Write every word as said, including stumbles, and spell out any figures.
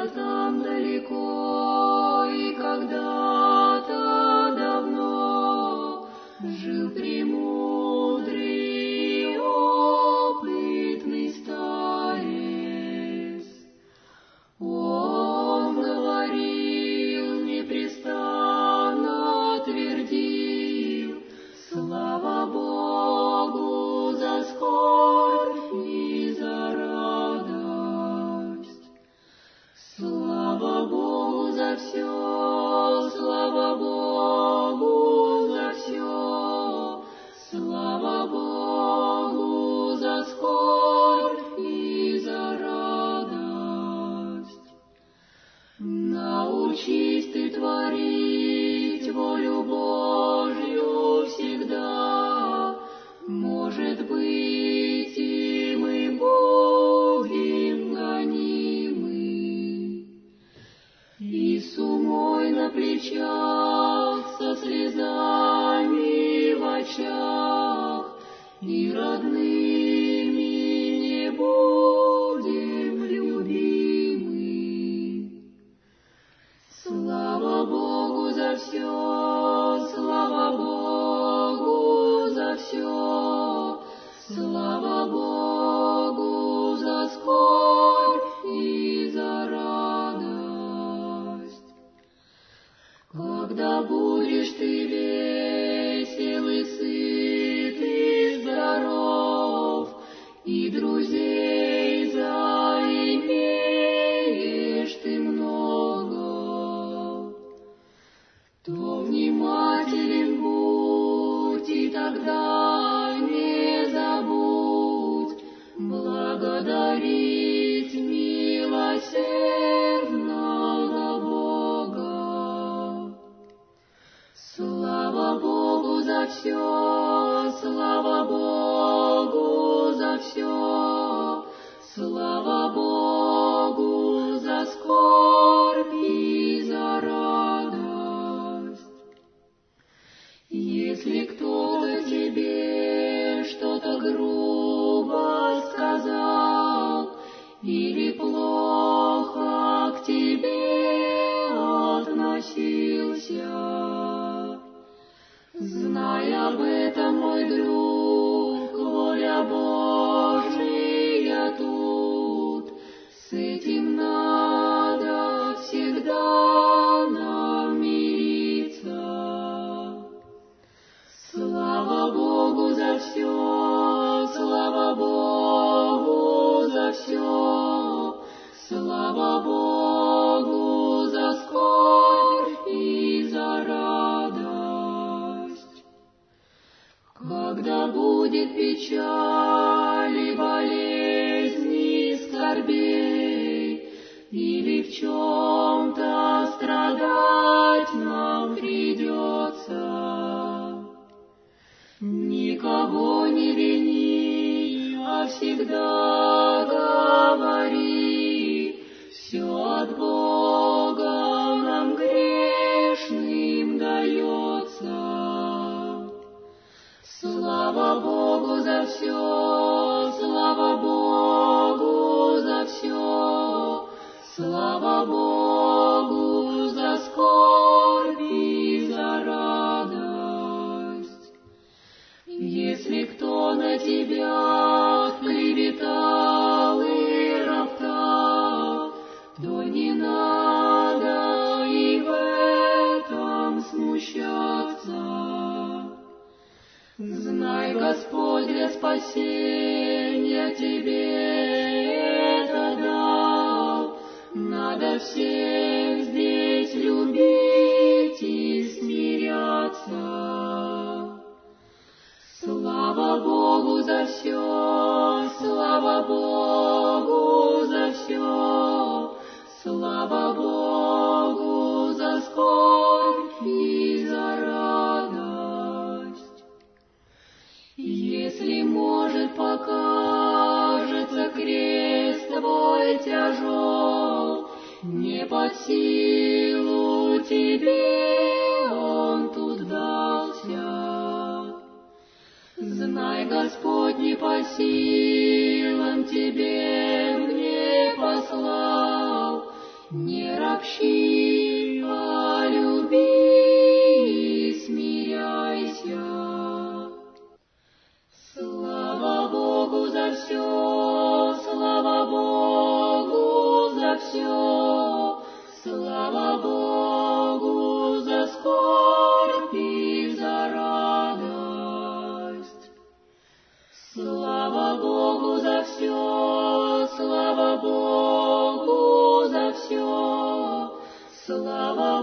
там далеко и когда-то давно жил премудрый опытный старец. Он говорил, непрестанно твердил: слава Богу за скорбь и за радость. Слава Богу за все, слава Богу за все, слава Богу за скорбь и за радость. Научись ты творить волю Божью всегда, может быть, и мы будем гонимы. И с умой на плечах, со слезами в очах, и родными не будем любимы. Слава Богу за все, слава Богу за все, слава Богу за скорбь и за радость. Когда будешь ты весел и сыт и здоров, и друзей заимеешь ты много, то внимателен будь, и тогда не забудь благодарить милосердного Бога. Слава Богу за все, слава Богу за все, слава Богу за скорбь и за радость. Если кто-то тебе что-то грубо сказал или плохо к тебе относился, знай об этом, мой друг, воля Божия тут, с этим надо всегда нам мириться. Слава Богу за все, слава Богу за все, слава Богу за скорбь и за радость. Когда будет печаль и болезни, скорбей, или в чем-то страдать нам придется, никого не вини, а всегда говори: все от Бога нам грешным дается. Слава Богу за все, слава Богу за все, слава Богу за скорбь и за радость. Если кто на тебя клеветал и роптал, то не надо и в этом смущаться. Знай, Господь для спасения тебе это дал. Надо всех здесь любить и смиряться. Слава Богу за все, слава Богу за все, слава Богу за скорбь и за радость. Если, может, покажется крест твой тяжел, не под силу тебе он тут дался. Знай, Господь не по силам тебе мне послал, приобщи, полюби и смиряйся. Слава Богу за все, слава Богу за все, слава Богу за скорбь и за радость. Слава Богу за все, слава Богу за все, слава